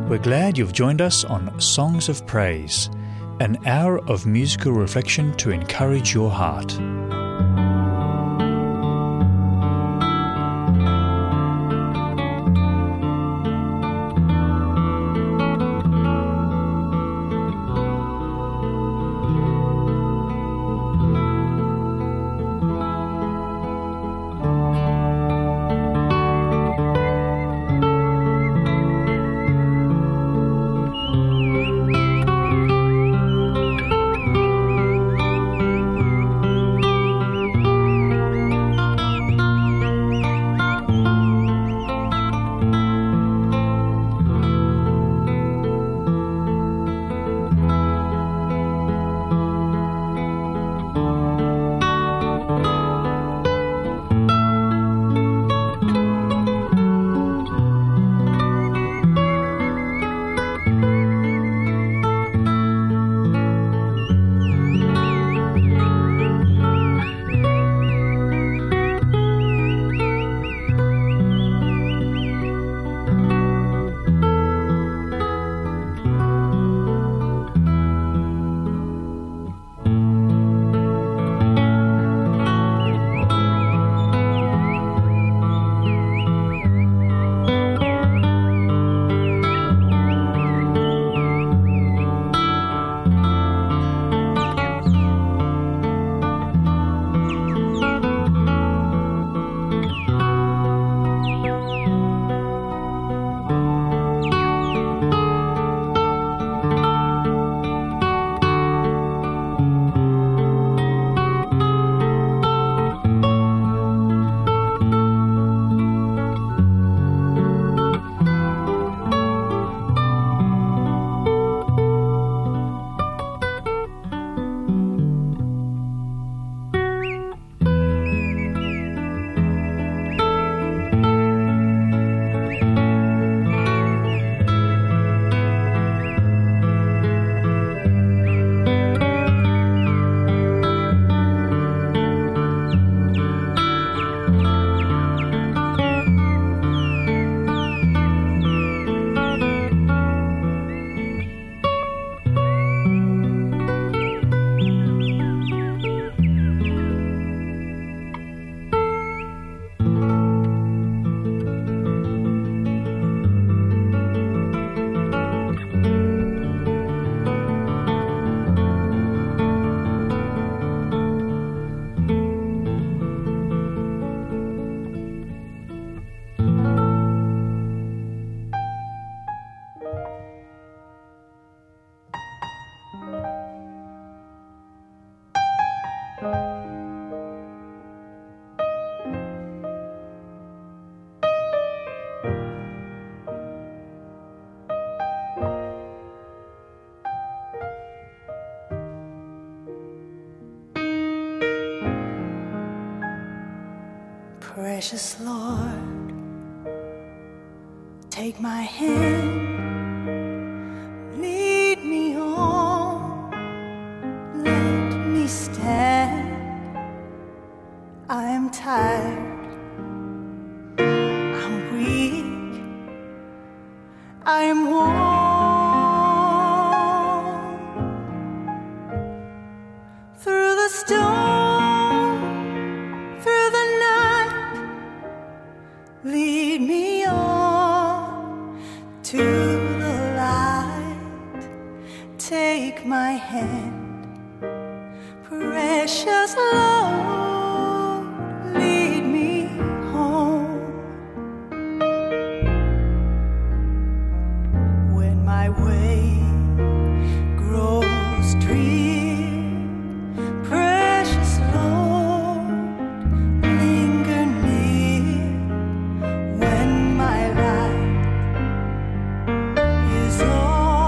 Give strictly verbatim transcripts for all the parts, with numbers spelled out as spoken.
We're glad you've joined us on Songs of Praise, an hour of musical reflection to encourage your heart. Precious Lord, take my hand, lead me on, let me stand. I am tired, I'm weak, I am worn through the storm, through the night. Lead me on to the light. Take my hand, precious Lord, lead me home. When my way grows drear, precious Lord, linger near. When my life is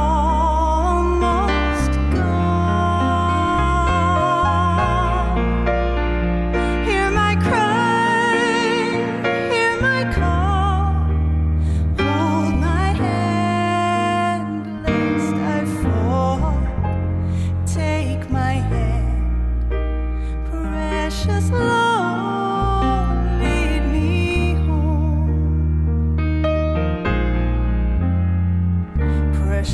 almost gone,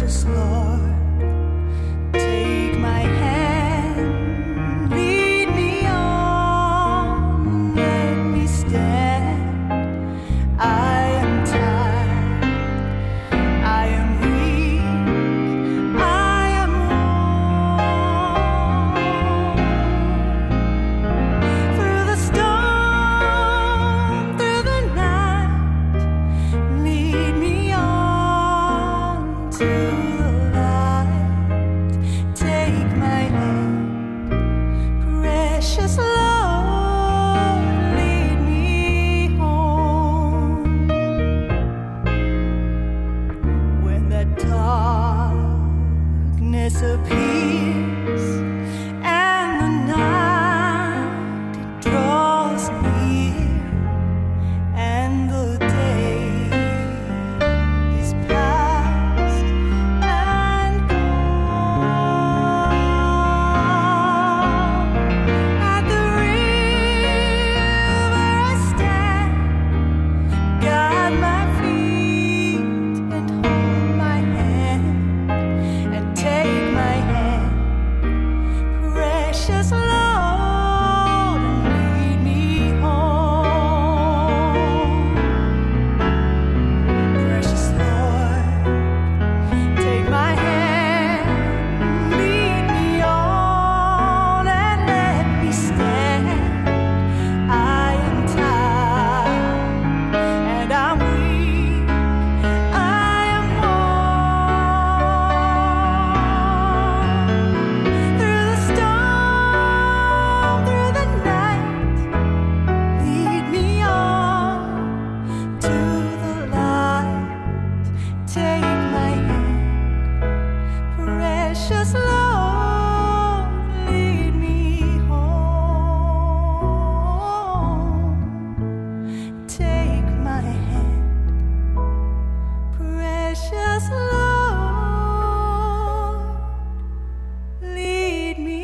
precious Lord, take my hand, lead me on, let me stand. I am tired, I am weak, I am worn. Through the storm, through the night, lead me on to the light. Take my hand, precious Lord, lead me home. When the darkness appears and the night it draws near, and the day is past and gone, at the river I stand, guide my feet and hold my hand, and take my hand, precious Lord, and lead me home. Precious Lord, take my hand, lead me on, and let me stand. I am tired and I'm weak, I am worn. Through the storm, through the night, lead me on to the light. Take my hand, precious Lord, lead me home. Take my hand, precious Lord, lead me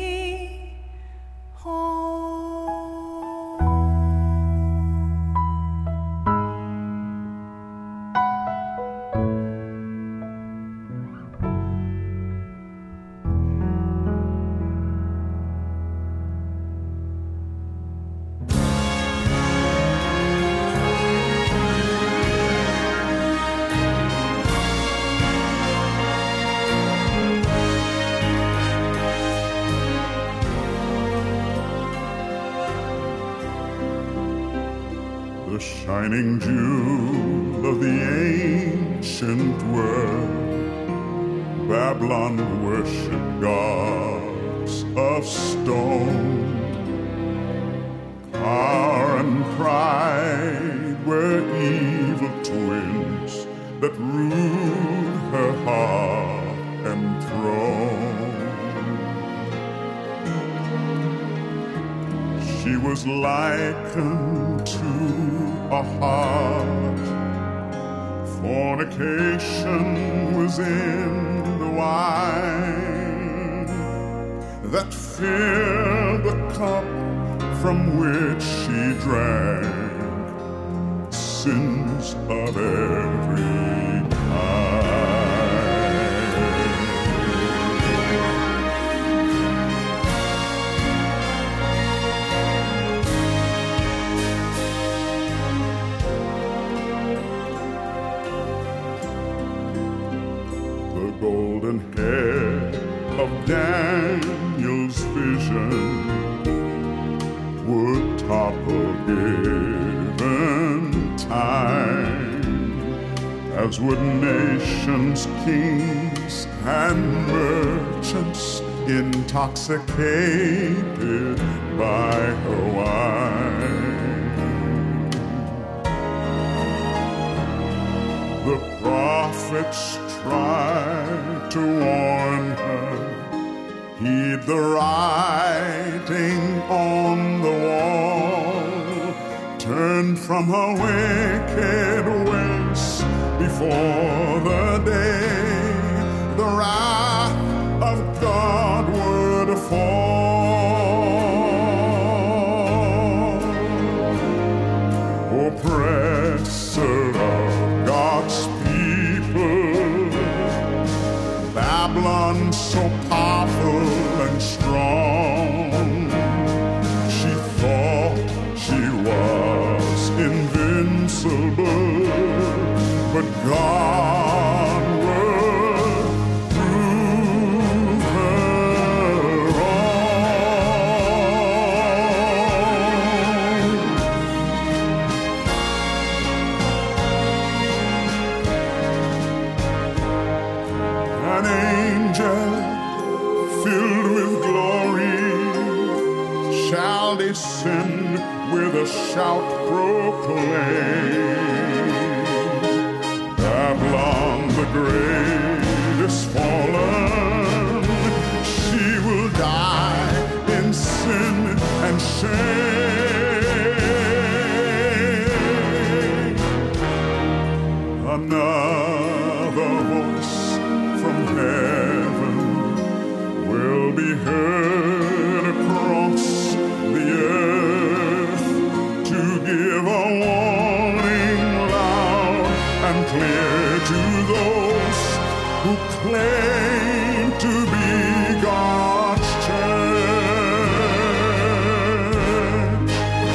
The shining jewel of the ancient world, Babylon worshipped gods of stone. Power and pride were evil twins that ruled her heart and throne. She was likened to a heart. Fornication was in the wine that filled the cup from which she drank, sins of every kind. The golden hair of Daniel's vision would topple given time, as would nations, kings, and merchants intoxicated by her wine. The prophets tried to warn her, heed the writing on the wall, turn from her wicked ways before the day the wrath of God would fall. Oppressor of God's people, but God will prove her wrong. An angel filled with glory shall descend with a shout proclaim, Babylon the great is fallen, she will die in sin and shame. Another voice from heaven will be heard across the earth to give a warning loud and clear to those who claim to be God's church.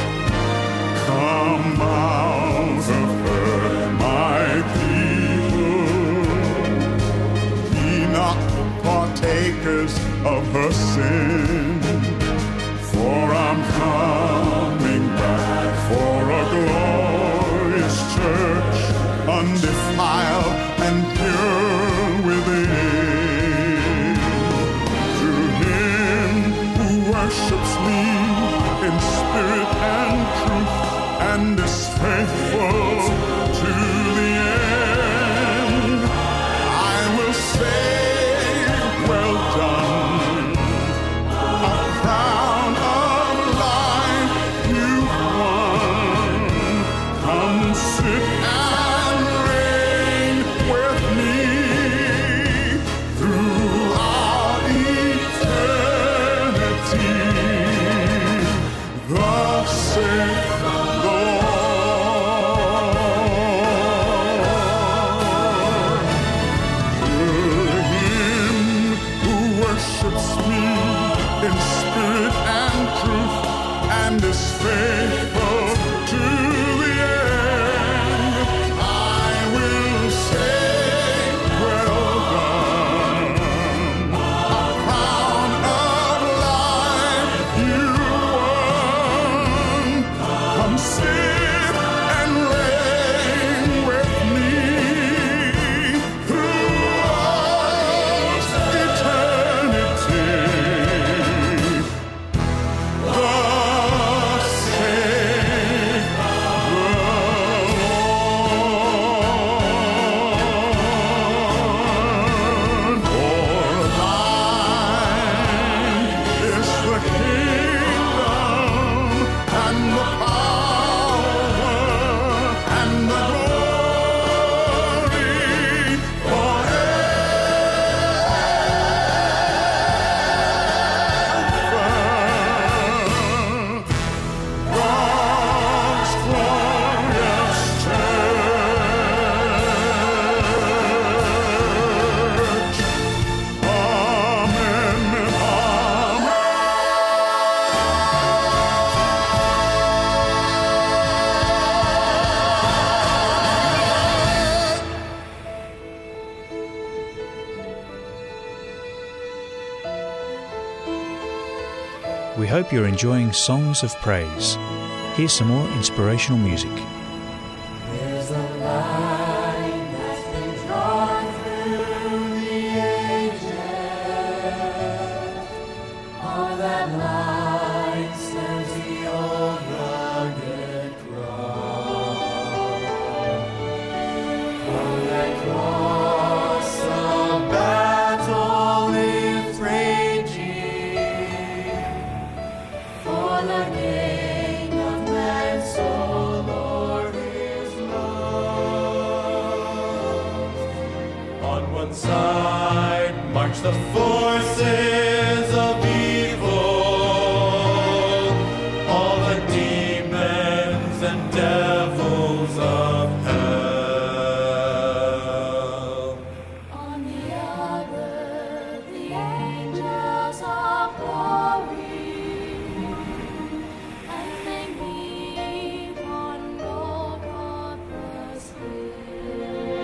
Come out of her, my people, be not partakers of her sin, for I'm coming back for a glorious church, undefiled and pure within. To him who worships me in spirit and truth and is faithful to the end, I will say, well done, a crown of life you've won. Come sit and reign with me throughout eternity. Thus saith the Lord. To him who worships me in spirit and truth and is faithful to the end, I will say, well done, a crown of life you won. Come sit and reign with me throughout eternity. Thus saith the Lord. For thine is the kingdom and the power and the glory forever. God's glorious church. Amen. Amen. We hope you're enjoying Songs of Praise. Here's some more inspirational music. There's a line that's been drawn through the ages. On that line stands the old rugged cross. On that cross, a battle is raging for the gain of man's soul or his love. On one side march the forces of evil, all the demons and devils of hell. On the other, the angels of glory, and they meet on Golgotha's hill.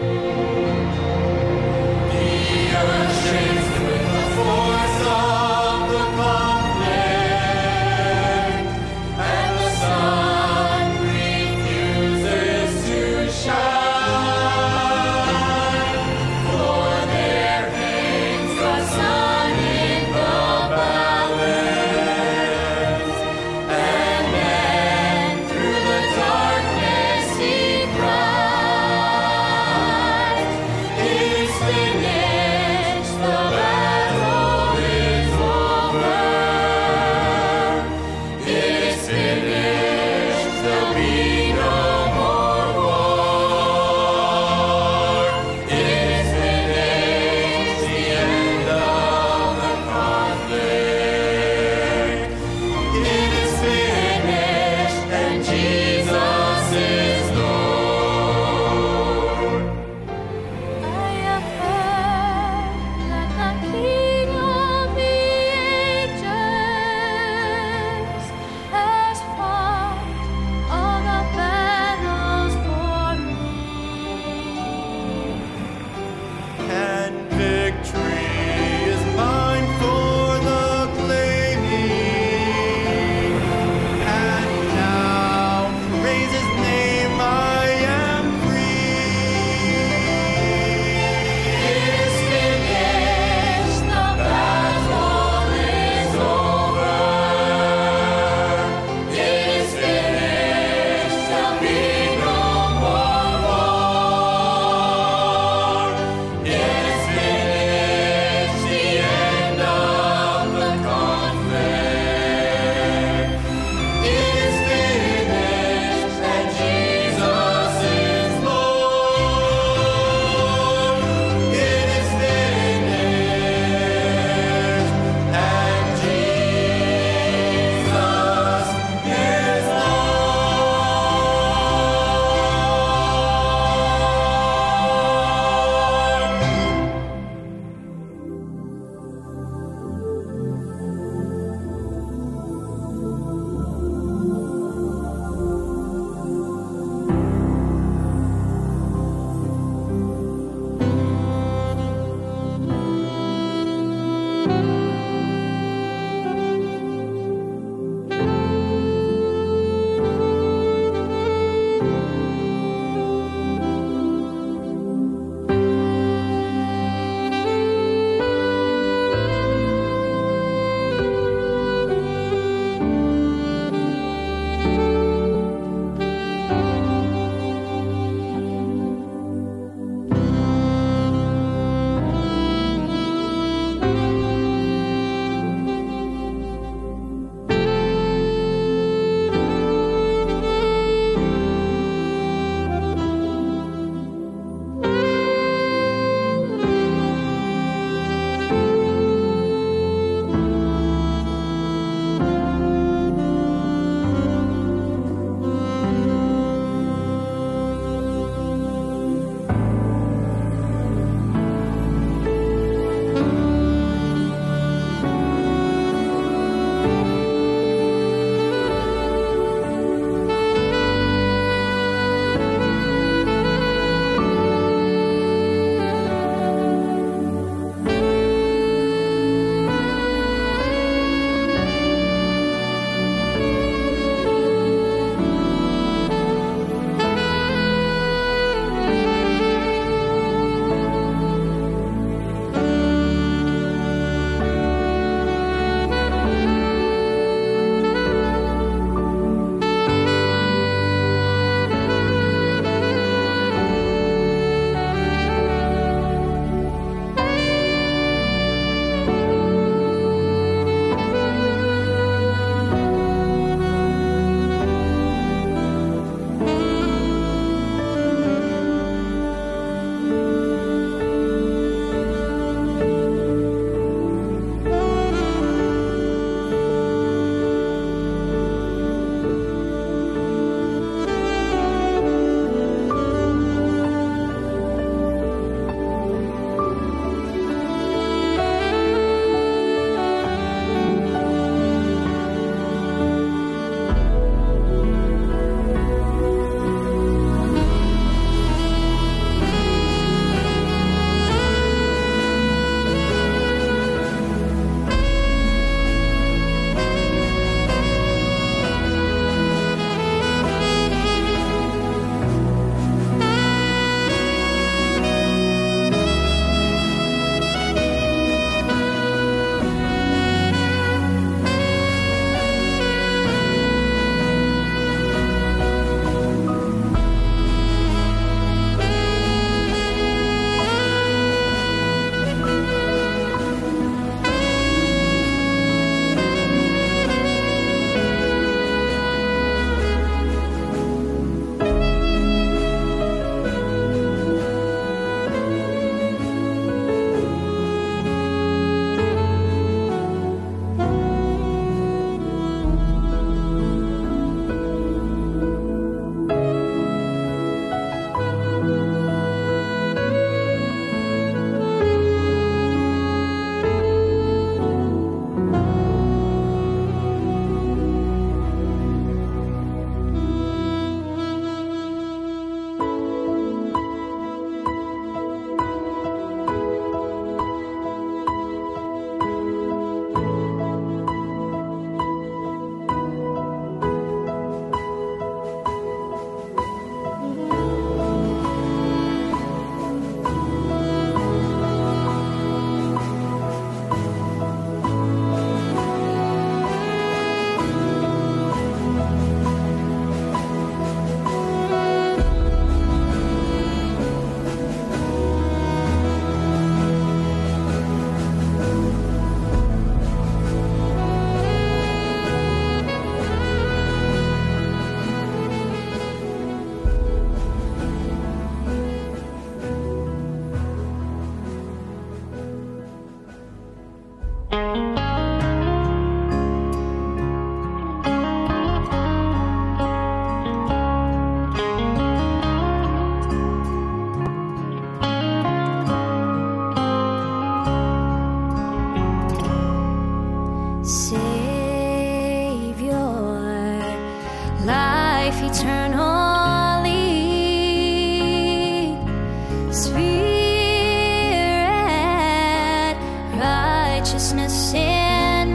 Spirit, righteousness in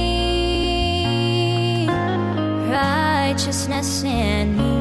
me, righteousness in me.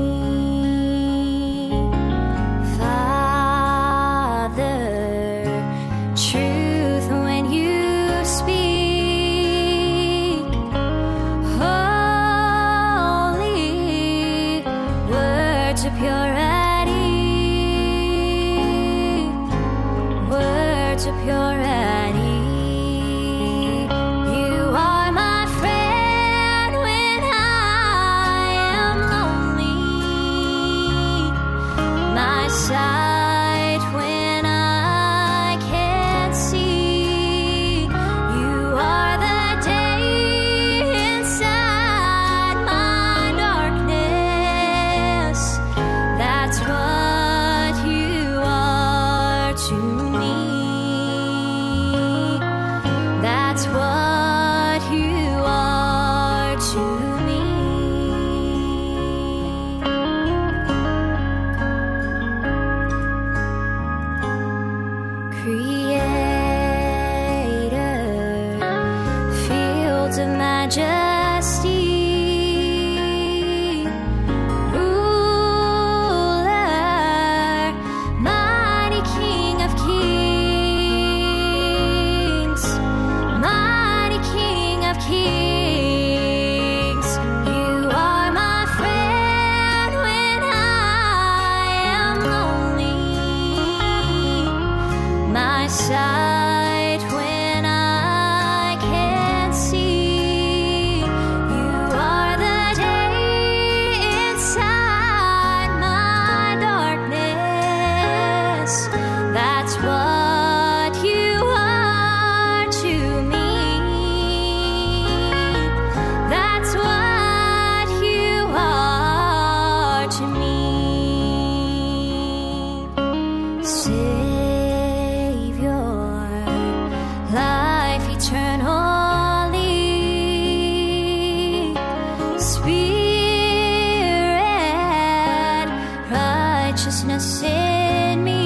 Righteousness in me,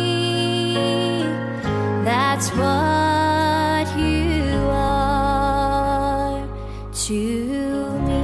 that's what you are to me.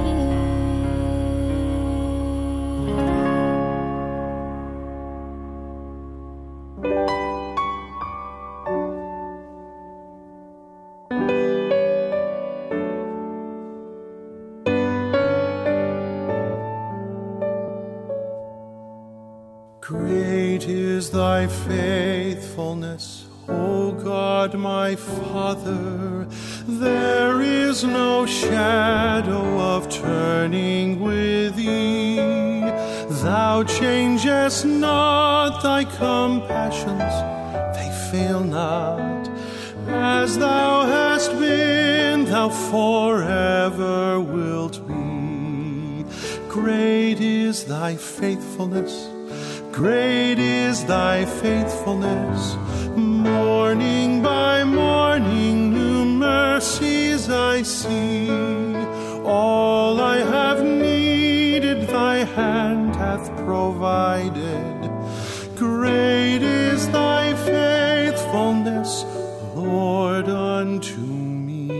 Great is thy faithfulness, O God my Father. There is no shadow of turning with thee. Thou changest not, thy compassions, they fail not. As thou hast been, thou forever wilt be. Great is thy faithfulness, great is thy faithfulness. Morning by morning new mercies I see. All I have needed thy hand hath provided. Great is thy faithfulness, Lord, unto me.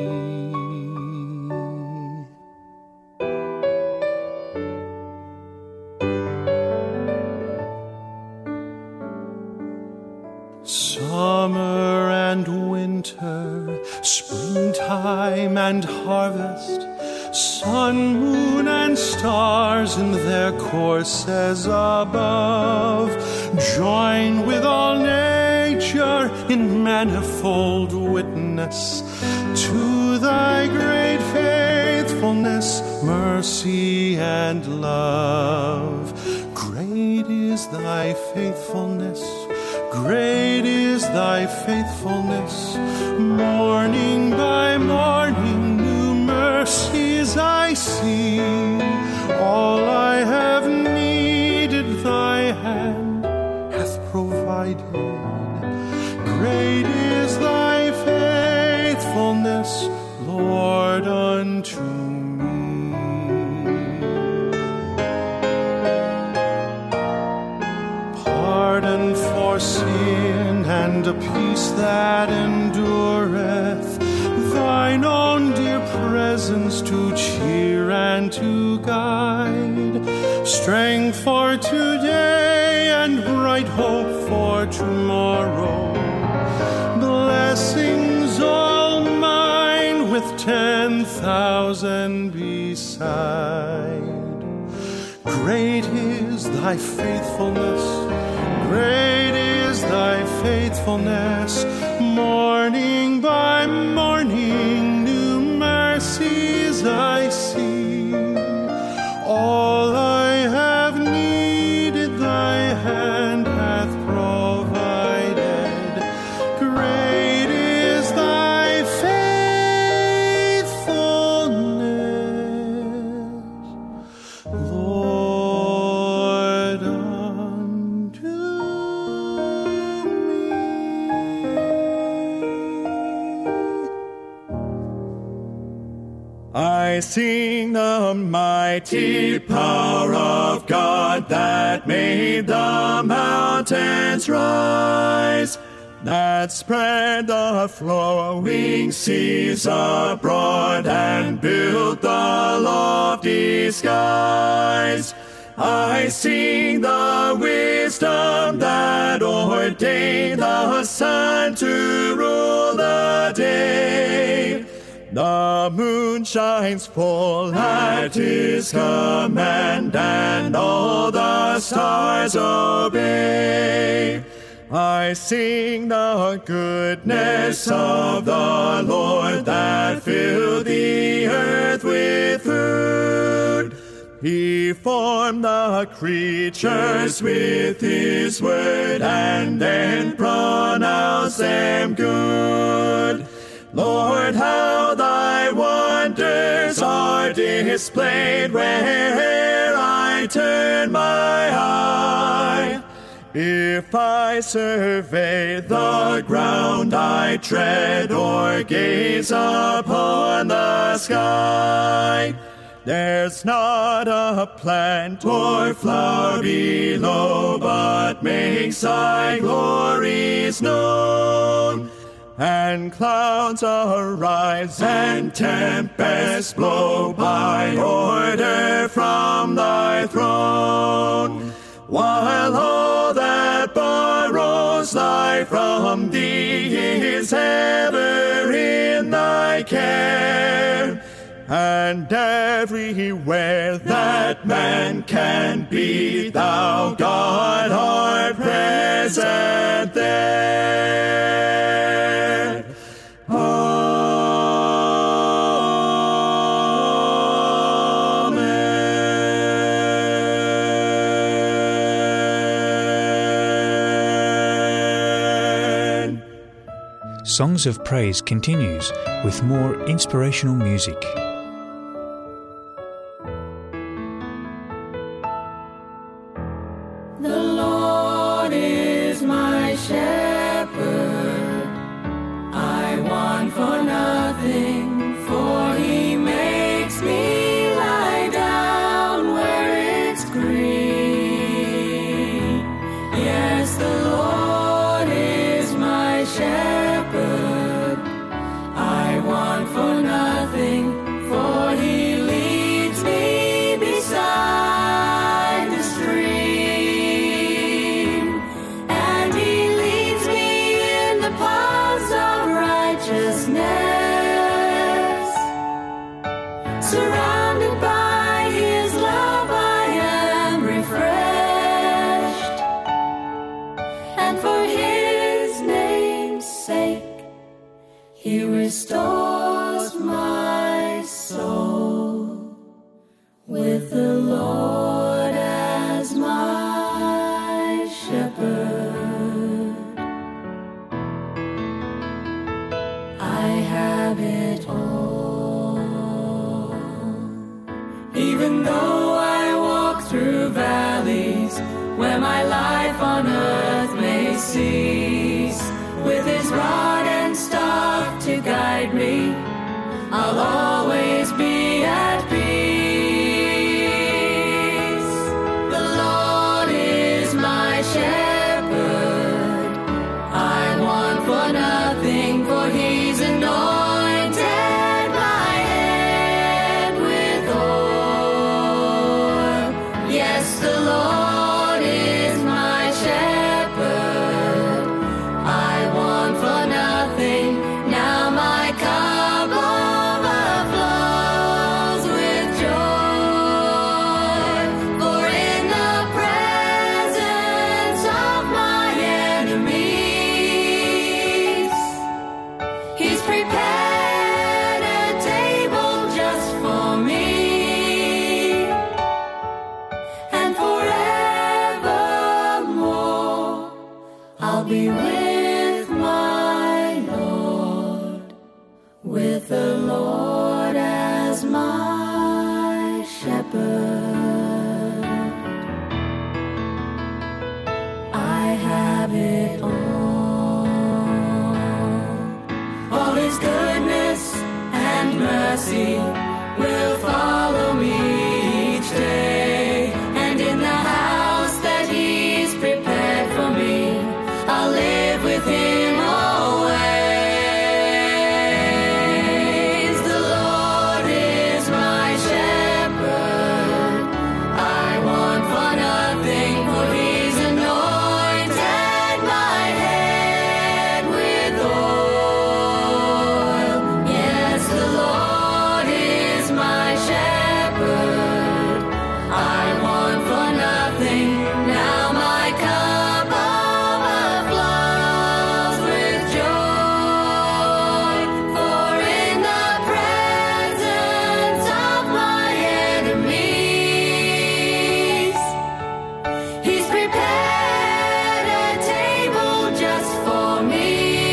Summer and winter, springtime and harvest, sun, moon, and stars in their courses above, join with all nature in manifold witness to thy great faithfulness, mercy, and love. Great is thy faithfulness, great is thy faithfulness. Morning by morning new mercies I see. All I have needed thy hand hath provided. Great is thy faithfulness, Lord, unto me. Pardon for foreseen, and a peace that endureth, thine own dear presence to cheer and to guide, strength for today and bright hope for tomorrow, blessings all mine with ten thousand beside. Great is thy faithfulness, great is thy faithfulness, morning by morning new mercies I see. All I have needed thy hand hath provided. Great is thy faithfulness, Lord, unto me. I sing the mighty power of God that made the mountains rise, that spread the flowing seas abroad and built the lofty skies. I sing the wisdom that ordained the sun to rule the day. The moon shines full at his command, and all the stars obey. I sing the goodness of the Lord that filled the earth with food. He formed the creatures with his word, and then pronounced them good. Lord, how thy wonders are displayed where'er I turn my eye. If I survey the ground I tread, or gaze upon the sky, there's not a plant or flower below but makes thy glories known. And clouds arise and tempests blow by order from thy throne, while all that borrows life from thee is ever in thy care. And everywhere that man can be, thou, God, art present there. Amen. Songs of Praise continues with more inspirational music. The Lord is my shepherd, I want for nothing, for he makes me lie down where it's green. Yes, the Lord is my shepherd, I want for nothing, for he leads me beside the stream, and he leads me in the paths of righteousness. Surrounded by his love I am refreshed, and for his name's sake he restores my soul. With the Lord as my shepherd, I have it all. Even though I walk through valleys where my life on earth may cease, with his rod and staff to guide me, I'll always be at peace. The Lord is my shepherd, I'll be with my Lord, with the Lord as my shepherd. I have it all, all His goodness and mercy will follow me each day, and in the house that He's prepared for me, I'll live with Him always. The Lord is my shepherd, I want for nothing, for He's anointed my head with oil. Yes, the Lord is my shepherd, I want for nothing. Now my cup overflows with joy, for in the presence of my enemies, He's prepared a table just for me,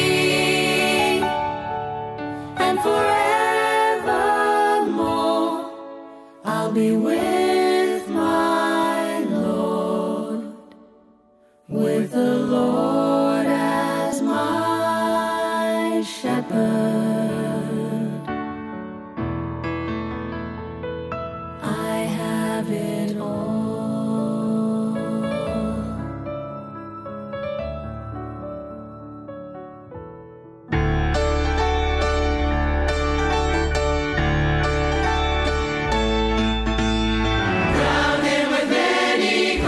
and forevermore I'll be with my Lord, with the Lord as my shepherd. I have it all. Crown Him with many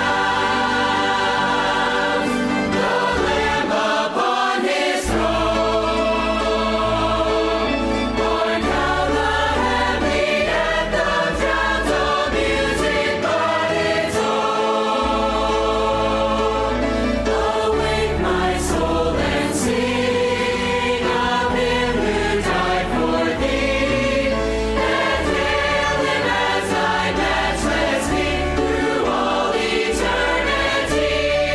crowns, the Lamb upon His throne. Born down the heavenly anthem, sounds of music but its own. Awake my soul and sing of Him who died for thee, and hail Him as thy matchless King through all eternity.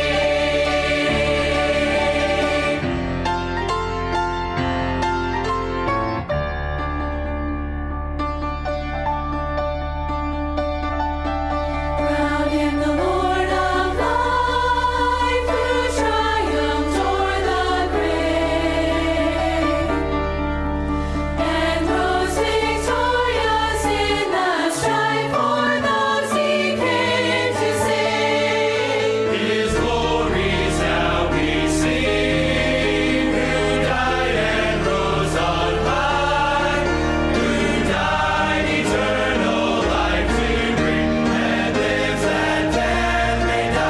Crown Him the Lord of life, who triumphed o'er the grave, and rose victorious in the strife for those He came to save. His glories now we sing, who died and rose on high, who died eternal life to bring, and lives that death may die.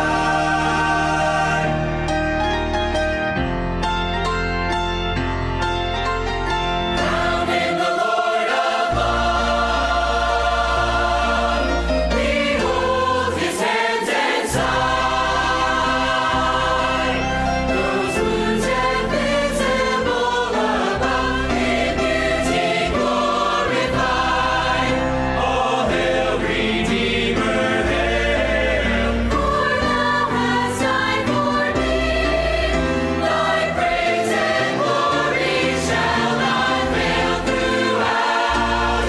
Crown Him the Lord of love, behold His hands and side, those wounds and visible above, in beauty glorified. All hail Redeemer, hail, for Thou hast died for me. Thy praise and glory shall not fail throughout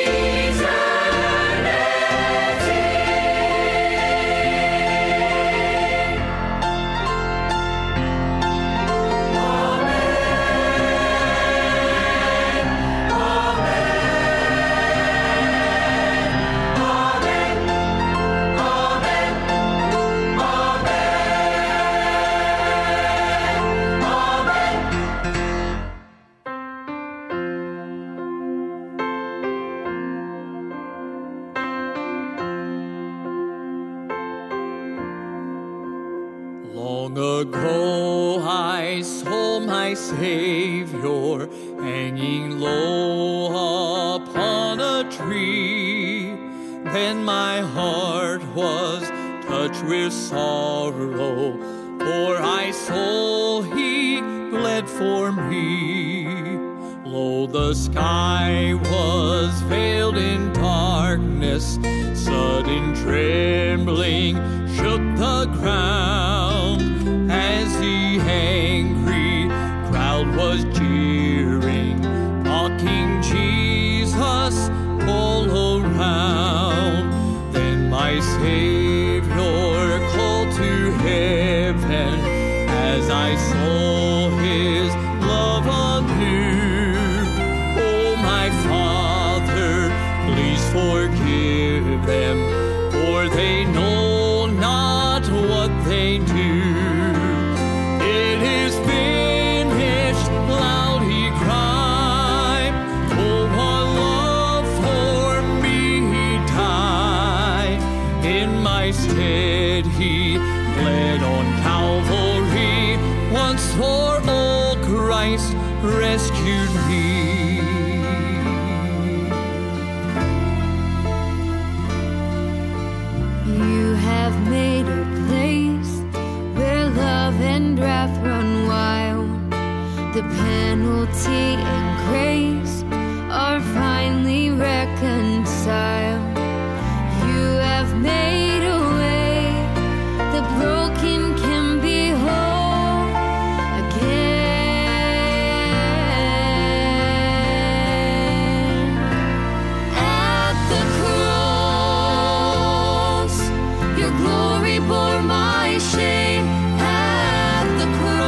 Long ago I saw my Savior hanging low upon a tree. Then my heart was touched with sorrow, for I saw He bled for me. Lo, the sky was veiled in darkness, sudden trembling shook the ground as He was jeering, mocking Jesus all around. Then my Savior called to heaven as I saw his love anew. Oh, my Father, please forgive them, for they know not what they do. It is finished, loud he cried. Oh, what love for me he died. In my stead he bled on Calvary. Once for all Christ rescued me. You have made a place where love and wrath run wild. The penalty and grace are finally reconciled. You have made a way the broken can be whole again. At the cross, your glory bore my shame. At the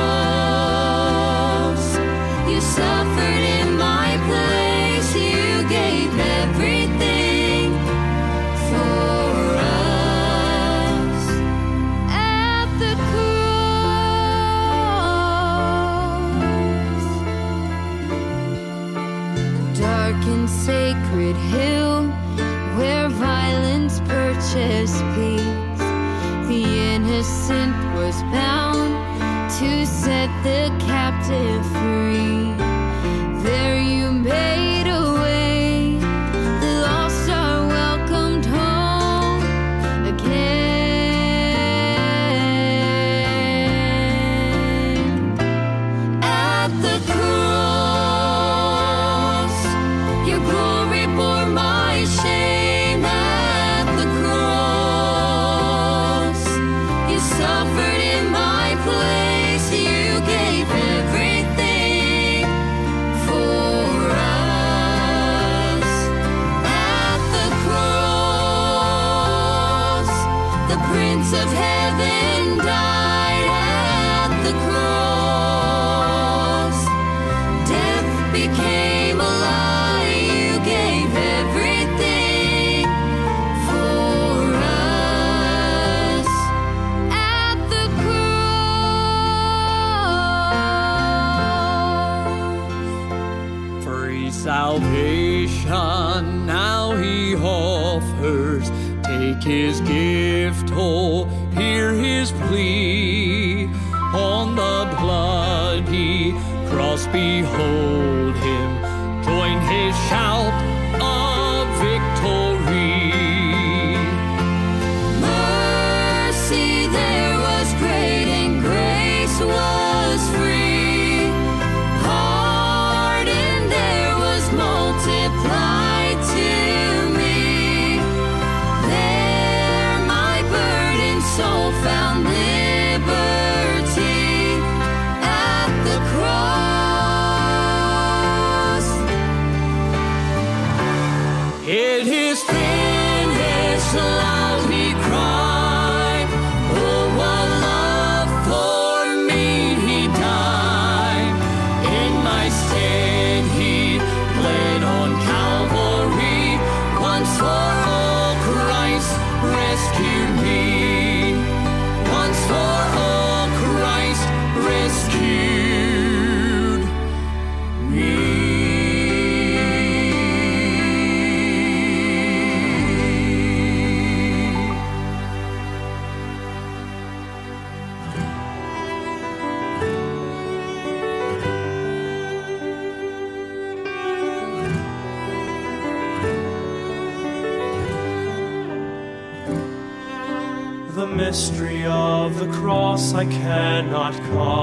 cross, you suffered in my place. You gave everything for us. At the cross, dark and sacred hill where violence purchased peace, the innocent was bound to set the captive free. There you made a way, the lost are welcomed home again. At the cross, your glory bore my shame. At the cross, you suffered in my place. You gave everything for us. At the cross, the Prince of Heaven died. At the cross, death became a lie. You gave everything for us. At the cross, Free salvation now he offers. Take his gift, oh, hear his plea. On the bloody cross behold him, join his shout of victory. mercy there was great and grace was free. Pardon there was multiplied to me. There my burdened soul found liberty. At the cross, It is finished, loud he cried. Oh, what love for me he died. In my stead he bled on Calvary. Once for all Christ rescued me. Once for all Christ rescued me. The mystery of the cross I cannot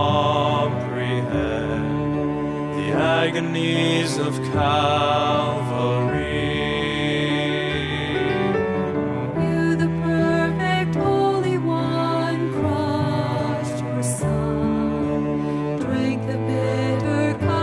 comprehend, the agonies of Calvary. You, the perfect Holy One, crushed your Son, drank the bitter cup.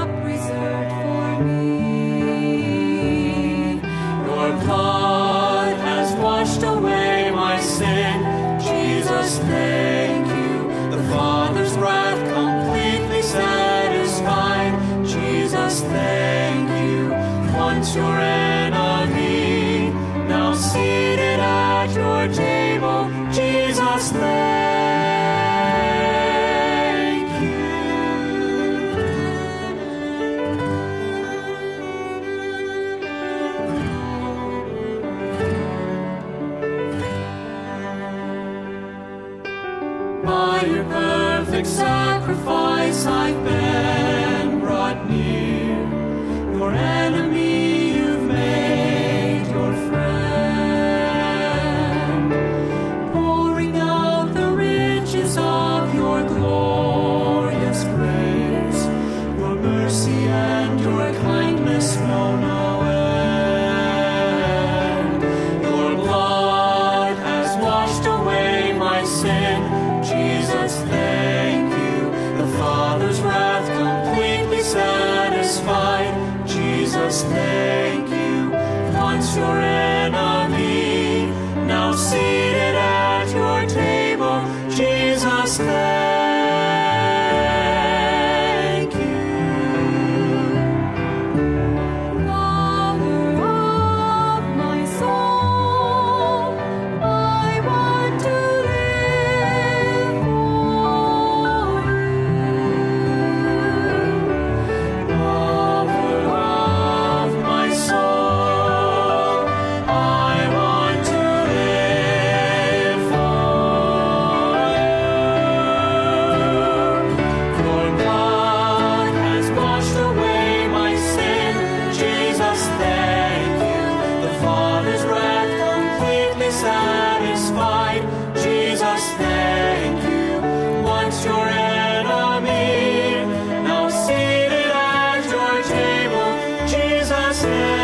your enemy, now seated at your table, Jesus, thank you. By your perfect sacrifice I've been brought near. Your enemy you've made your friend, pouring out the riches of your glorious grace. Your mercy and your kindness know no end. Your blood has washed away my sin. Jesus, thank you. The Father's wrath completely satisfied. Jesus, thank you. Once your enemy, now seated at your table. Jesus, thank you. Lover of my soul, I want to live for you. Lover of my soul, I want to live for you. Your blood has washed away my sin. Jesus, thank you. The Father's wrath completely satisfied. Jesus, thank you. Once your enemy, now seated at your table. Jesus,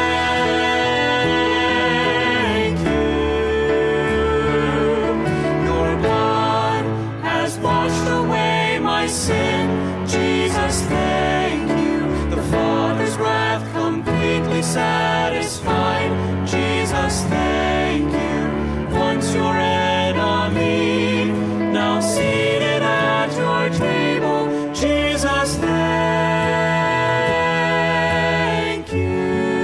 thank you. Your blood has washed away my sin. Jesus, thank you. The Father's wrath completely satisfied. Jesus, thank you. Once your enemy, now seated at your table. Jesus, thank you.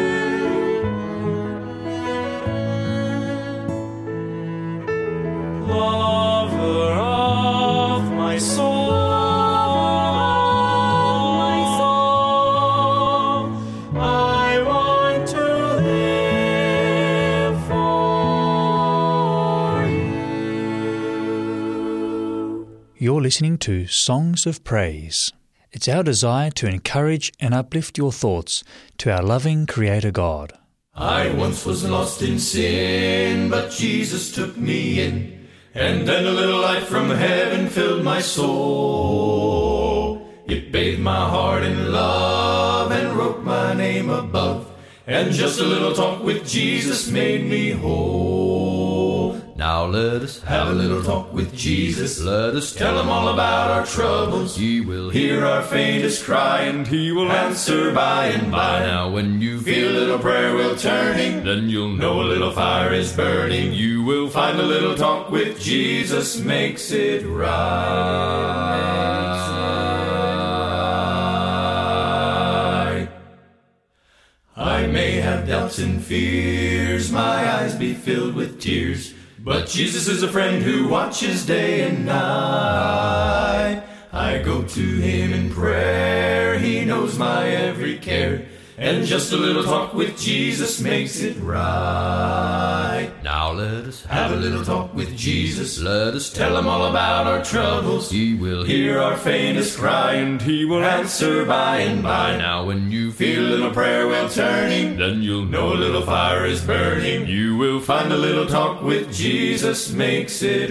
Lover of my soul, I want to live for you. You're listening to Songs of Praise. It's our desire to encourage and uplift your thoughts to our loving Creator God. I once was lost in sin, but Jesus took me in. And then a little light from heaven filled my soul. It bathed my heart in love and wrote my name above. And just a little talk with Jesus made me whole. Now let us have a little talk with Jesus. Let us tell him all about our troubles. He will hear our faintest cry, and he will answer by and by. Now when you feel a little prayer wheel turning, then you'll know a little fire is burning. You will find a little talk with Jesus makes it right. I may have doubts and fears, my eyes be filled with tears, but Jesus is a friend who watches day and night. I go to him in prayer, he knows my every care, and just a little talk with Jesus makes it right. Now let us have a little talk with Jesus. Let us tell him all about our troubles. He will hear our faintest cry, and he will answer by and by. Now when you feel a little prayer wheel turning, then you'll know a little fire is burning. You will find a little talk with Jesus makes it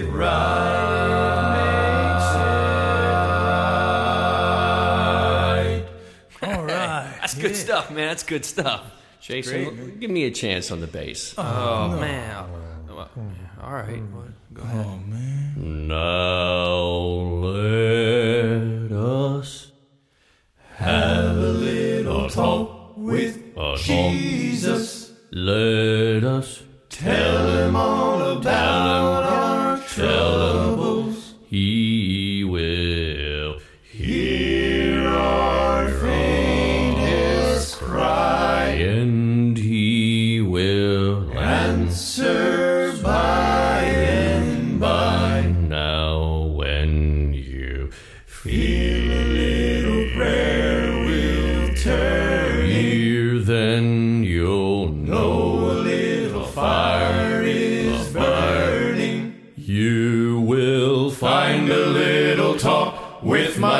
right. All right. That's good stuff, man. That's good stuff. Jason, give me a chance on the bass. Oh, Oh, no. man. All right. Go ahead. Oh, man. Now let us have a little talk with Jesus. Let us tell him all about our troubles. He will hear our faintest cry, and he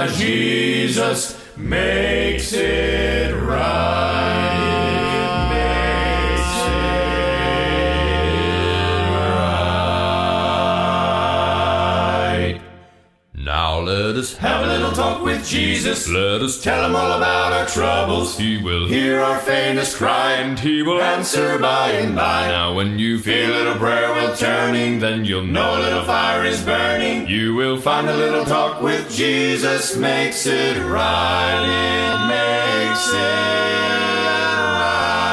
but Jesus makes it right. It makes it right. Now let us have a little talk with Jesus. Let us tell him all about our troubles. He will hear our faintest cry, and he will answer by and by. Now when you feel a little prayer well turning, then you'll know a little fire is burning. You will find a little talk with Jesus makes it right. It makes it right.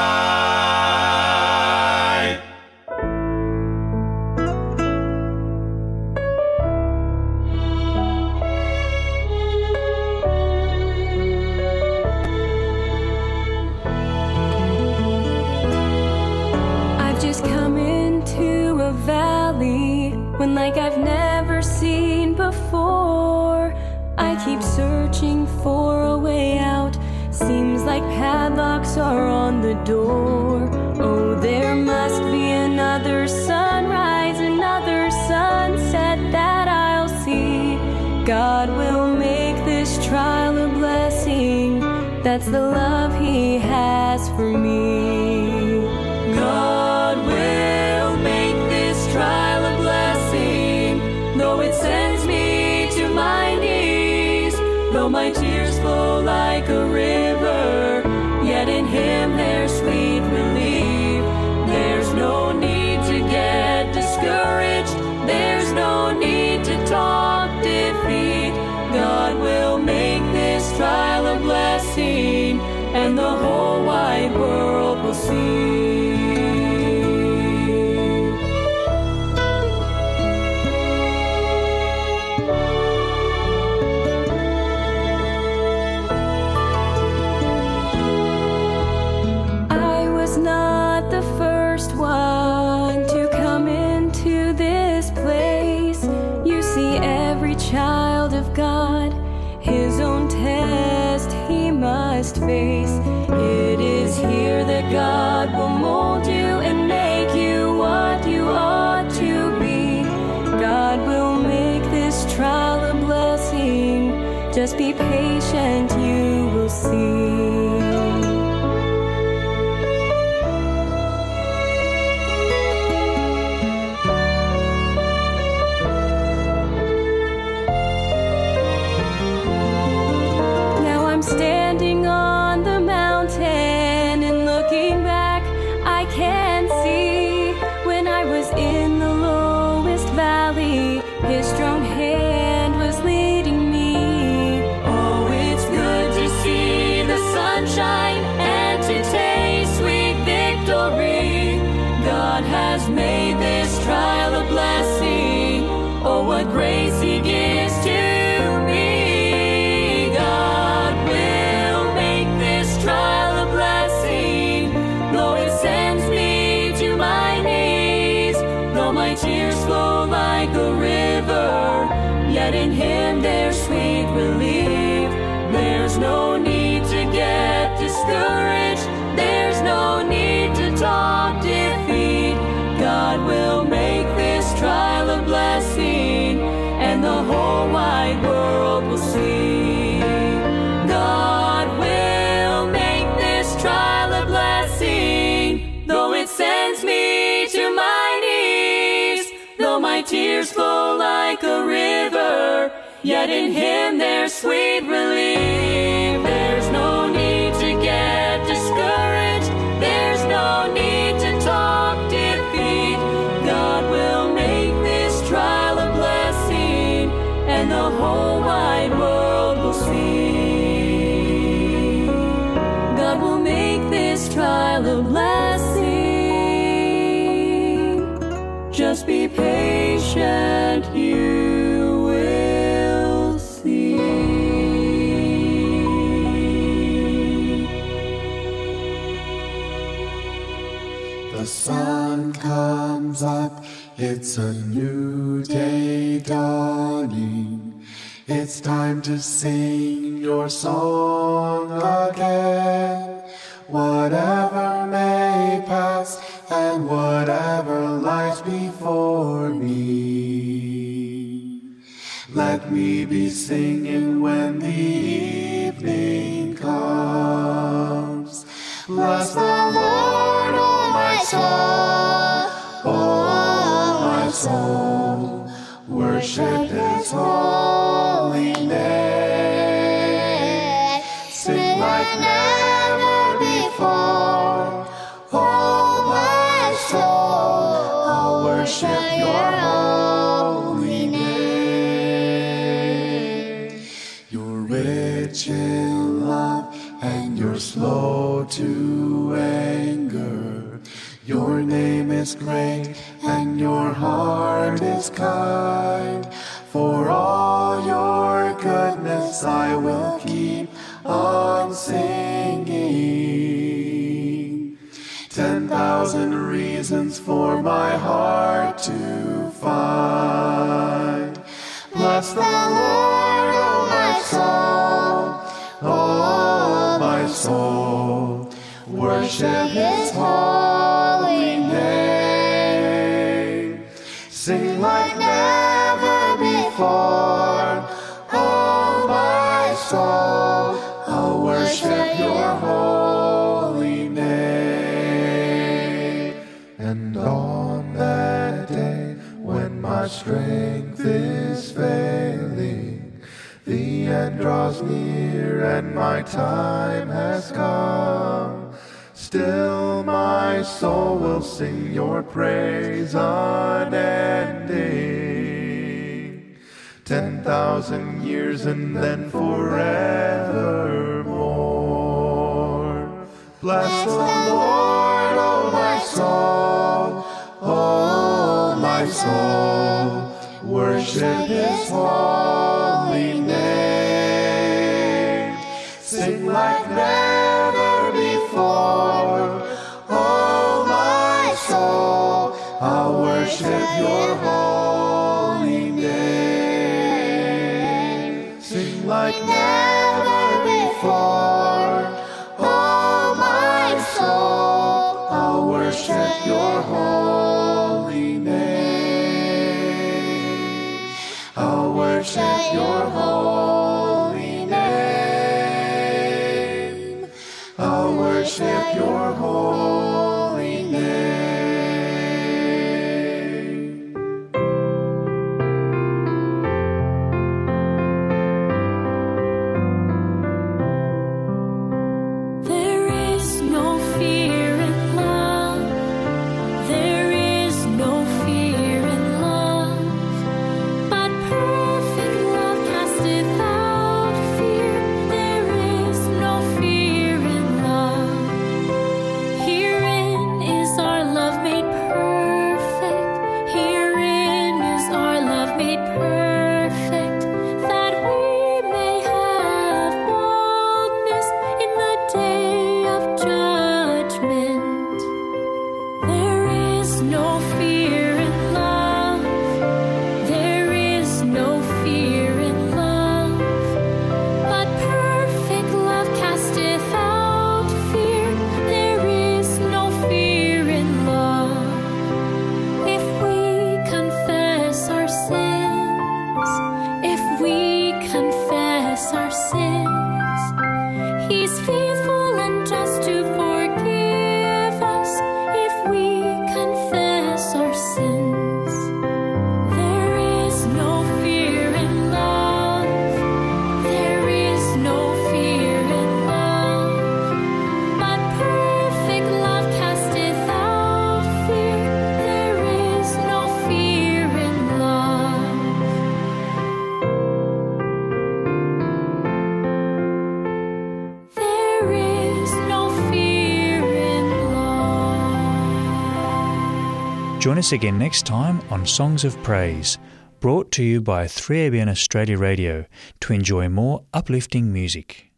When like I've never seen before, I keep searching for a way out. Seems like padlocks are on the door. Oh, there must be another sunrise, another sunset that I'll see. God will make this trial a blessing. That's the love he has for me. God will make this trial a blessing, though it sends me to my knees, though my tears flow like a river, yet in him there's sweet relief. There's no need to get discouraged, there's no need to talk defeat. God will make this trial a blessing, and the whole wide world will see. Child of God, his own test he must face. It is here that God will mold you and make you what you ought to be. God will make this trial a blessing. Just be patient, you will see. Standing on the mountain and looking back, I can see when I was in the lowest valley, his strong hand was leading me. Oh, it's good to see the sunshine and to taste sweet victory. God has made this trial a blessing. Oh, what grace he gives to me. Tears flow like a river, yet in him there's sweet relief. There's no need to get discouraged, there's no need to talk defeat. God will make this trial a blessing, and the whole wide world will see. God will make this trial a blessing, though it sends me to my knees. Though my tears flow like a river, yet in him there's sweet relief. There's no need to get discouraged, there's no need to talk defeat. God will make this trial a blessing, and the whole wide world will see. God will make this trial a blessing. Just be patient, you will see. The sun comes up, it's a new day dawning. It's time to sing your song again. Whatever may pass and whatever lies before me, Let me be singing when the evening comes. Bless the Lord, oh my soul, oh my soul. Worship His holy name. Sing like never before, oh my soul. I'll worship Your holy name. You're rich in love and You're slow to anger. Your name is great and Your heart is kind. For all Your goodness I will keep on singing. Ten thousand reasons for my heart to find. Bless the Lord, oh my soul, oh my soul. Worship His holy name. Sing like never before, oh my soul. I'll worship Your holy name. And on that day when my strength is failing, the end draws near and my time has come. Still my soul will sing Your praise unending. Ten thousand years and then forevermore. Bless the Lord, oh my soul, oh my soul. Worship His holy name. Sing like never before, oh my soul. I'll worship Your holy name. Sing like never before, oh my soul. I'll worship Your holy name. I'll worship Your holy name. I'll worship Your holy name. There is no fear in love. There is no fear in love. But perfect love casteth out fear. There is no fear in love. Herein is our love made perfect. Herein is our love made perfect. That we may have boldness in the day of judgment. There is no fear in love. There is no fear in love. But perfect love casteth out fear. There is no fear in love. If we confess our sins, if we confess our sins, He's faithful and just to forgive us if we confess our sins. There is no fear in love. There is no fear in love. But perfect love casteth out fear. There is no fear in love. There is no fear in love. Join us again next time on Songs of Praise, brought to you by three A B N Australia Radio, to enjoy more uplifting music.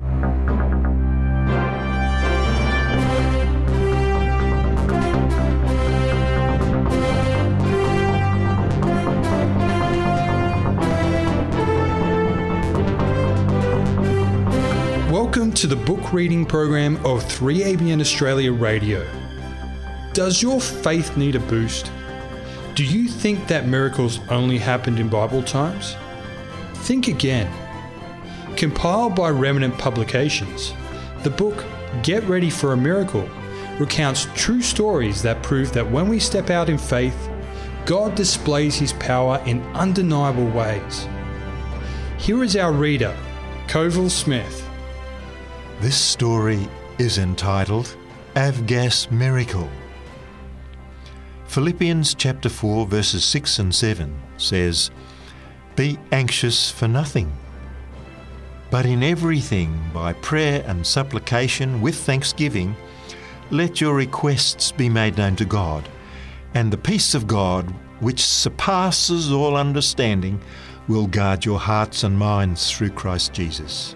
Welcome to the book reading program of three A B N Australia Radio. Does your faith need a boost? Do you think that miracles only happened in Bible times? Think Again. Compiled by Remnant Publications, the book Get Ready for a Miracle recounts true stories that prove that when we step out in faith, God displays His power in undeniable ways. Here is our reader, Covell Smith. This story is entitled Avgas Miracle. Philippians chapter four verses six and seven says, "Be anxious for nothing, but in everything by prayer and supplication with thanksgiving, let your requests be made known to God, and the peace of God, which surpasses all understanding, will guard your hearts and minds through Christ Jesus."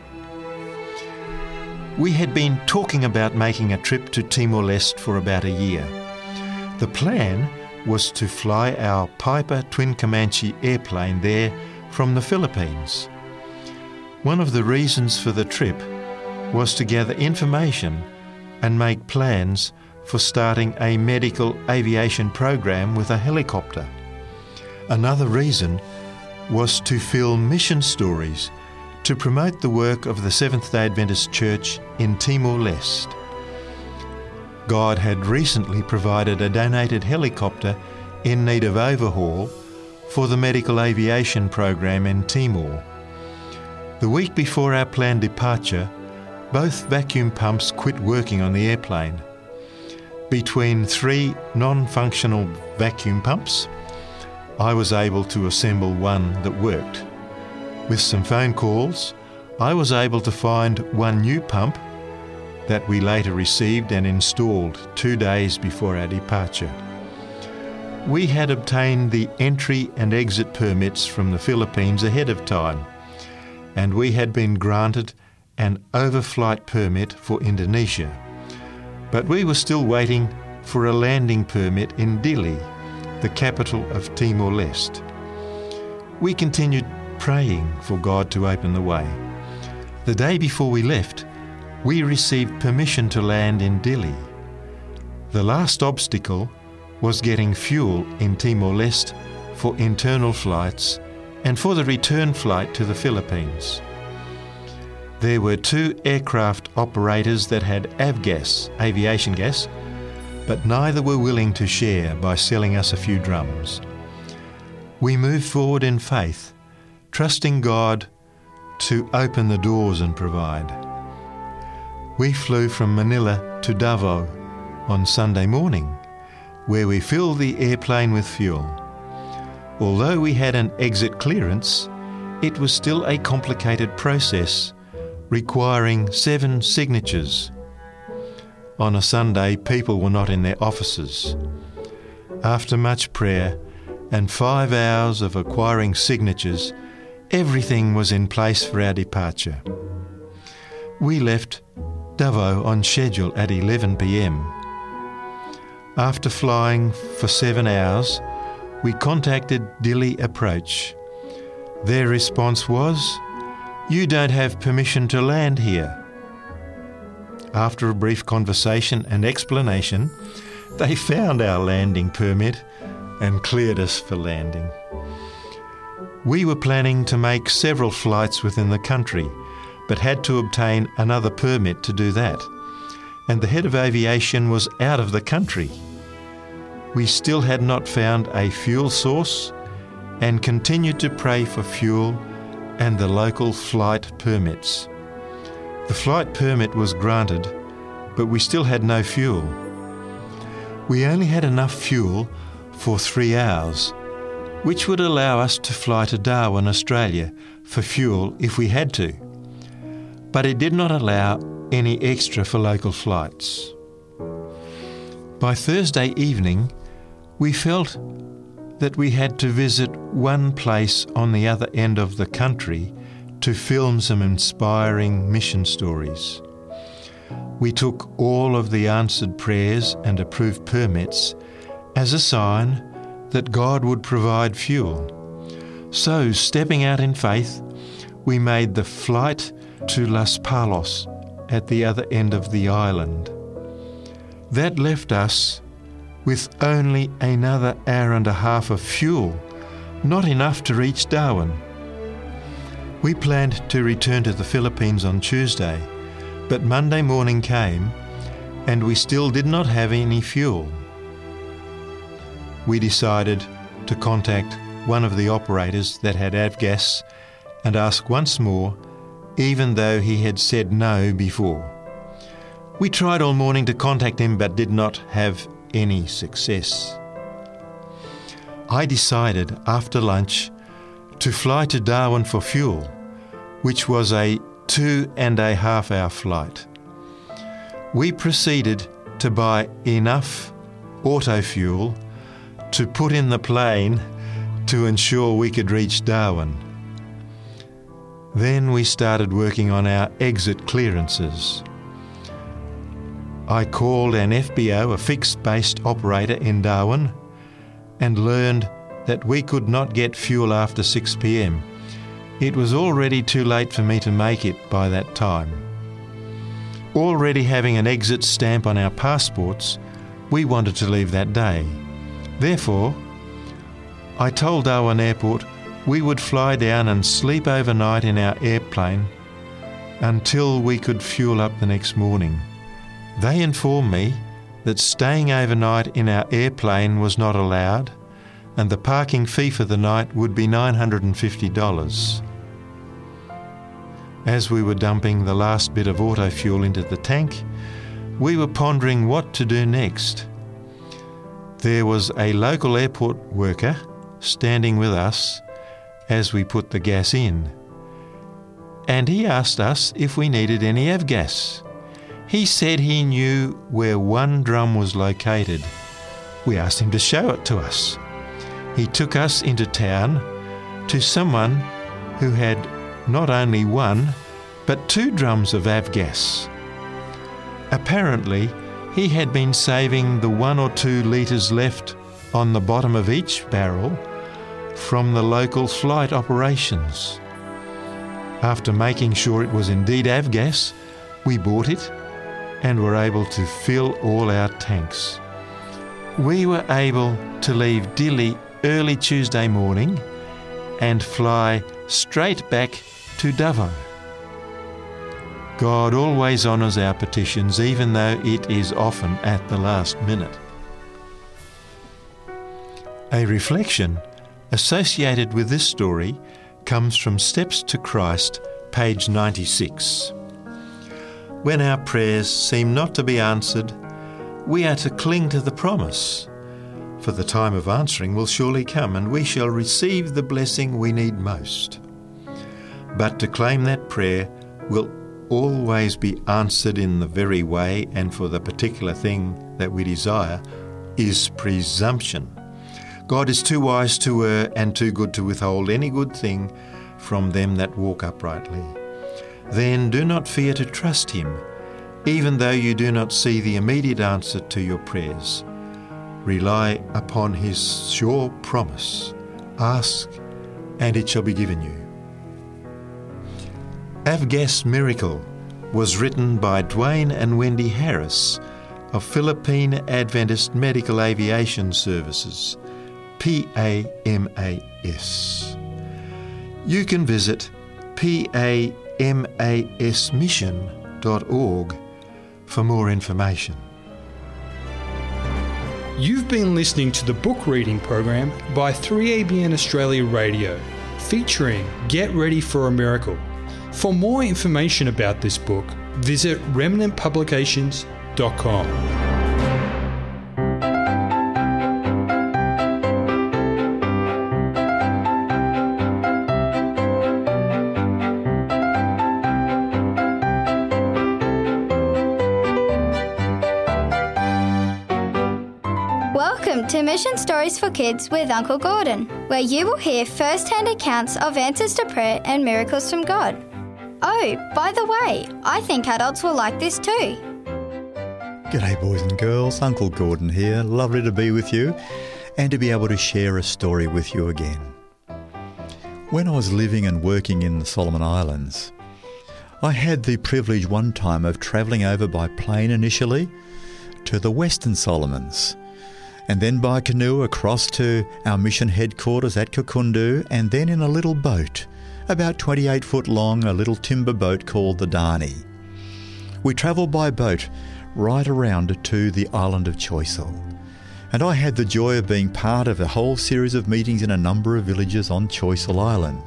We had been talking about making a trip to Timor-Leste for about a year. The plan was to fly our Piper Twin Comanche airplane there from the Philippines. One of the reasons for the trip was to gather information and make plans for starting a medical aviation program with a helicopter. Another reason was to film mission stories to promote the work of the Seventh-day Adventist Church in Timor-Leste. God had recently provided a donated helicopter in need of overhaul for the medical aviation program in Timor. The week before our planned departure, both vacuum pumps quit working on the airplane. Between three non-functional vacuum pumps, I was able to assemble one that worked. With some phone calls, I was able to find one new pump that we later received and installed two days before our departure. We had obtained the entry and exit permits from the Philippines ahead of time, and we had been granted an overflight permit for Indonesia. But we were still waiting for a landing permit in Dili, the capital of Timor-Leste. We continued praying for God to open the way. The day before we left, we received permission to land in Dili. The last obstacle was getting fuel in Timor-Leste for internal flights and for the return flight to the Philippines. There were two aircraft operators that had avgas, aviation gas, but neither were willing to share by selling us a few drums. We moved forward in faith, trusting God to open the doors and provide. We flew from Manila to Davao on Sunday morning, where we filled the airplane with fuel. Although we had an exit clearance, it was still a complicated process requiring seven signatures. On a Sunday, people were not in their offices. After much prayer and five hours of acquiring signatures, everything was in place for our departure. We left Davao on schedule at eleven p.m. After flying for seven hours, we contacted Dili Approach. Their response was, "You don't have permission to land here." After a brief conversation and explanation, they found our landing permit and cleared us for landing. We were planning to make several flights within the country, but had to obtain another permit to do that, and the head of aviation was out of the country. We still had not found a fuel source and continued to pray for fuel and the local flight permits. The flight permit was granted, but we still had no fuel. We only had enough fuel for three hours, which would allow us to fly to Darwin, Australia, for fuel if we had to. But it did not allow any extra for local flights. By Thursday evening, we felt that we had to visit one place on the other end of the country to film some inspiring mission stories. We took all of the answered prayers and approved permits as a sign that God would provide fuel. So, stepping out in faith, we made the flight to Las Palos at the other end of the island. That left us with only another hour and a half of fuel, not enough to reach Darwin. We planned to return to the Philippines on Tuesday, but Monday morning came and we still did not have any fuel. We decided to contact one of the operators that had Avgas and ask once more, even though he had said no before. We tried all morning to contact him but did not have any success. I decided after lunch to fly to Darwin for fuel, which was a two and a half hour flight. We proceeded to buy enough auto fuel to put in the plane to ensure we could reach Darwin. Then we started working on our exit clearances. I called an F B O, a fixed-based operator in Darwin, and learned that we could not get fuel after six p m. It was already too late for me to make it by that time. Already having an exit stamp on our passports, we wanted to leave that day. Therefore, I told Darwin Airport we would fly down and sleep overnight in our airplane until we could fuel up the next morning. They informed me that staying overnight in our airplane was not allowed and the parking fee for the night would be nine hundred fifty dollars. As we were dumping the last bit of auto fuel into the tank, we were pondering what to do next. There was a local airport worker standing with us as we put the gas in, and he asked us if we needed any avgas. He said he knew where one drum was located. We asked him to show it to us. He took us into town to someone who had not only one, but two drums of avgas. Apparently, he had been saving the one or two litres left on the bottom of each barrel from the local flight operations. After making sure it was indeed avgas, we bought it and were able to fill all our tanks. We were able to leave Dili early Tuesday morning and fly straight back to Davao. God always honours our petitions, even though it is often at the last minute. A reflection associated with this story comes from Steps to Christ, page ninety-six. When our prayers seem not to be answered, we are to cling to the promise, for the time of answering will surely come, and we shall receive the blessing we need most. But to claim that prayer will always be answered in the very way and for the particular thing that we desire is presumption. God is too wise to err and too good to withhold any good thing from them that walk uprightly. Then do not fear to trust him, even though you do not see the immediate answer to your prayers. Rely upon his sure promise. Ask, and it shall be given you. Avgas Miracle was written by Dwayne and Wendy Harris of Philippine Adventist Medical Aviation Services, P A M A S. You can visit P A M A S mission dot org for more information. You've been listening to the book reading program by three A B N Australia Radio, featuring Get Ready for a Miracle. For more information about this book, visit remnant publications dot com. Welcome to Mission Stories for Kids with Uncle Gordon, where you will hear first-hand accounts of answers to prayer and miracles from God. Oh, by the way, I think adults will like this too. G'day boys and girls, Uncle Gordon here. Lovely to be with you and to be able to share a story with you again. When I was living and working in the Solomon Islands, I had the privilege one time of travelling over by plane initially to the Western Solomons, and then by canoe across to our mission headquarters at Kakundu, and then in a little boat about twenty-eight foot long, a little timber boat called the Darney. We travelled by boat right around to the island of Choiseul, and I had the joy of being part of a whole series of meetings in a number of villages on Choiseul Island.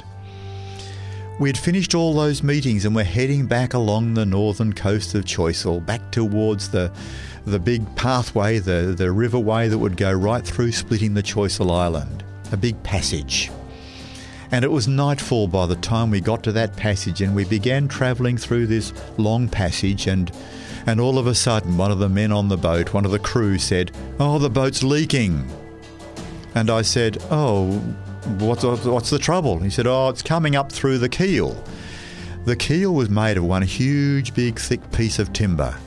We had finished all those meetings and we're heading back along the northern coast of Choiseul, back towards the the big pathway, the, the riverway that would go right through splitting the Choiseul Island, a big passage. And it was nightfall by the time we got to that passage, and we began travelling through this long passage, and and all of a sudden one of the men on the boat, one of the crew said, "Oh, the boat's leaking." And I said, "Oh, what's, what's the trouble?" He said, "Oh, it's coming up through the keel." The keel was made of one huge, big, thick piece of timber.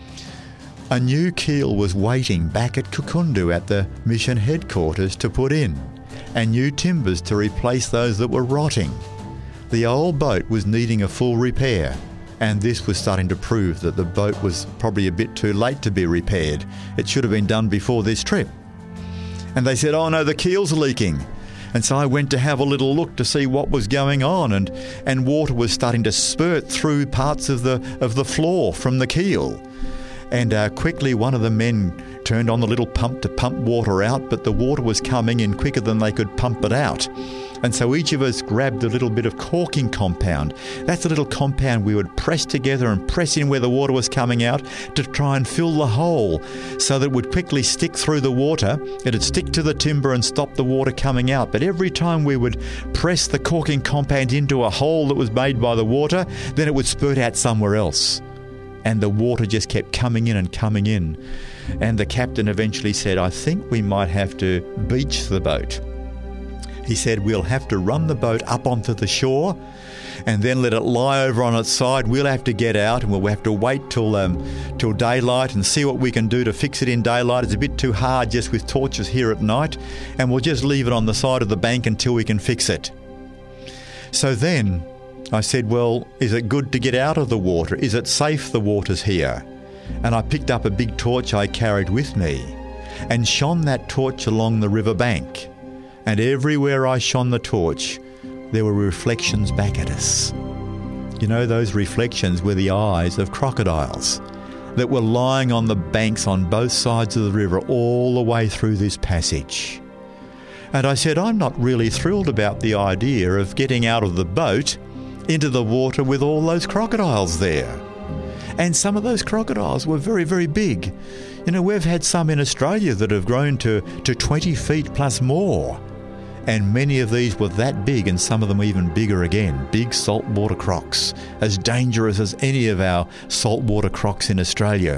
A new keel was waiting back at Kukundu at the mission headquarters to put in, and new timbers to replace those that were rotting. The old boat was needing a full repair, and this was starting to prove that the boat was probably a bit too late to be repaired. It should have been done before this trip. And they said, "Oh no, the keel's leaking." And so I went to have a little look to see what was going on, and, and water was starting to spurt through parts of the of the floor from the keel. And uh, quickly one of the men turned on the little pump to pump water out, but the water was coming in quicker than they could pump it out. And so each of us grabbed a little bit of caulking compound. That's a little compound we would press together and press in where the water was coming out to try and fill the hole so that it would quickly stick through the water. It'd stick to the timber and stop the water coming out. But every time we would press the caulking compound into a hole that was made by the water, then it would spurt out somewhere else. And the water just kept coming in and coming in. And the captain eventually said, "I think we might have to beach the boat." He said, "We'll have to run the boat up onto the shore and then let it lie over on its side. We'll have to get out and we'll have to wait till um, till daylight and see what we can do to fix it in daylight. It's a bit too hard just with torches here at night, and we'll just leave it on the side of the bank until we can fix it." So then I said, "Well, is it good to get out of the water? Is it safe, the water's here?" And I picked up a big torch I carried with me and shone that torch along the river bank. And everywhere I shone the torch, there were reflections back at us. You know, those reflections were the eyes of crocodiles that were lying on the banks on both sides of the river all the way through this passage. And I said, "I'm not really thrilled about the idea of getting out of the boat into the water with all those crocodiles there." And some of those crocodiles were very, very big. You know, we've had some in Australia that have grown to, to twenty feet plus more. And many of these were that big, and some of them even bigger again. Big saltwater crocs, as dangerous as any of our saltwater crocs in Australia.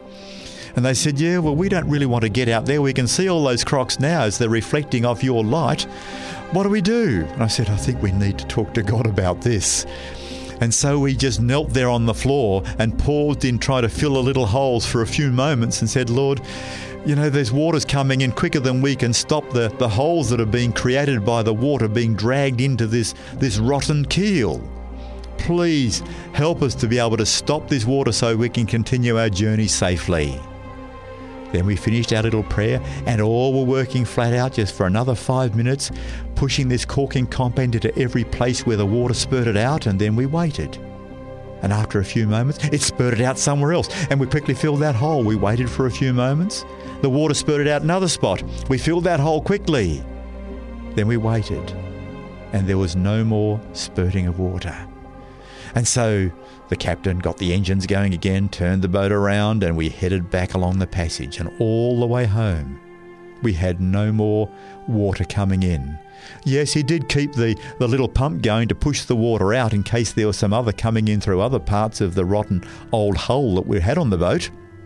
And they said, "Yeah, well, we don't really want to get out there. We can see all those crocs now as they're reflecting off your light. What do we do?" And I said, "I think we need to talk to God about this." And so we just knelt there on the floor and paused in trying to fill the little holes for a few moments and said, "Lord, you know, there's waters coming in quicker than we can stop the, the holes that are being created by the water being dragged into this, this rotten keel. Please help us to be able to stop this water so we can continue our journey safely." Then we finished our little prayer, and all were working flat out just for another five minutes, pushing this caulking compound into every place where the water spurted out, and then we waited. And after a few moments, it spurted out somewhere else, and we quickly filled that hole. We waited for a few moments. The water spurted out another spot. We filled that hole quickly. Then we waited, and there was no more spurting of water. And so the captain got the engines going again, turned the boat around, and we headed back along the passage. And all the way home, we had no more water coming in. Yes, he did keep the, the little pump going to push the water out in case there was some other coming in through other parts of the rotten old hull that we had on the boat.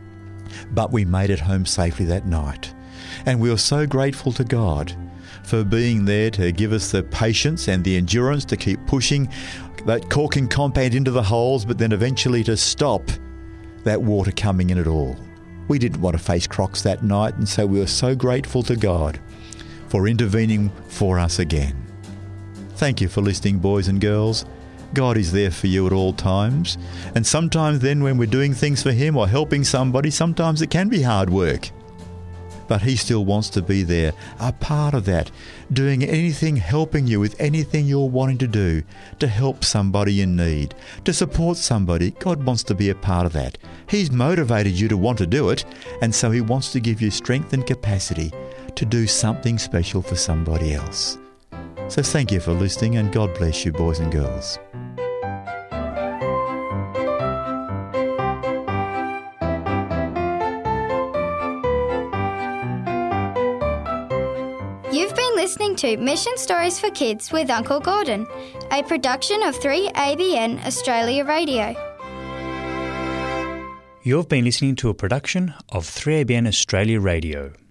But we made it home safely that night. And we were so grateful to God for being there to give us the patience and the endurance to keep pushing that caulking compound into the holes, but then eventually to stop that water coming in at all. We didn't want to face crocs that night, and so we were so grateful to God for intervening for us again. Thank you for listening, boys and girls. God is there for you at all times, and sometimes then when we're doing things for Him or helping somebody, sometimes it can be hard work. but he still wants to be there, a part of that, doing anything, helping you with anything you're wanting to do, to help somebody in need, to support somebody. God wants to be a part of that. He's motivated you to want to do it, and so he wants to give you strength and capacity to do something special for somebody else. So thank you for listening, and God bless you, boys and girls. You've been listening to Mission Stories for Kids with Uncle Gordon, a production of three A B N Australia Radio. You've been listening to a production of three A B N Australia Radio.